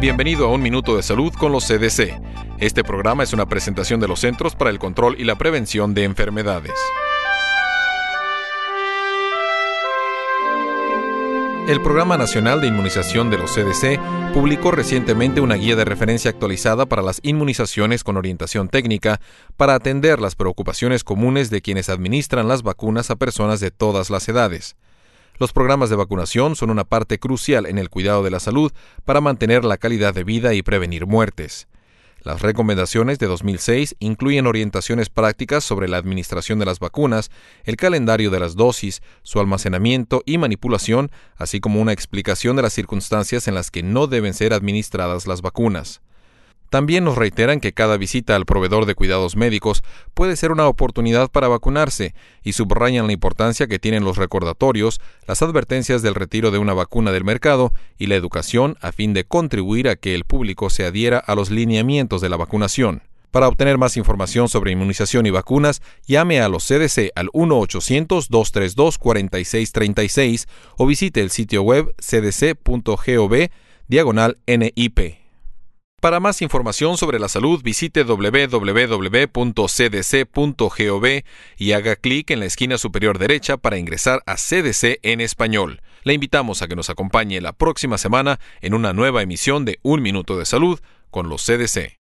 Bienvenido a Un Minuto de Salud con los CDC. Este programa es una presentación de los Centros para el Control y la Prevención de Enfermedades. El Programa Nacional de Inmunización de los CDC publicó recientemente una guía de referencia actualizada para las inmunizaciones con orientación técnica para atender las preocupaciones comunes de quienes administran las vacunas a personas de todas las edades. Los programas de vacunación son una parte crucial en el cuidado de la salud para mantener la calidad de vida y prevenir muertes. Las recomendaciones de 2006 incluyen orientaciones prácticas sobre la administración de las vacunas, el calendario de las dosis, su almacenamiento y manipulación, así como una explicación de las circunstancias en las que no deben ser administradas las vacunas. También nos reiteran que cada visita al proveedor de cuidados médicos puede ser una oportunidad para vacunarse y subrayan la importancia que tienen los recordatorios, las advertencias del retiro de una vacuna del mercado y la educación a fin de contribuir a que el público se adhiera a los lineamientos de la vacunación. Para obtener más información sobre inmunización y vacunas, llame a los CDC al 1-800-232-4636 o visite el sitio web cdc.gov/NIP. Para más información sobre la salud, visite www.cdc.gov y haga clic en la esquina superior derecha para ingresar a CDC en español. Le invitamos a que nos acompañe la próxima semana en una nueva emisión de Un Minuto de Salud con los CDC.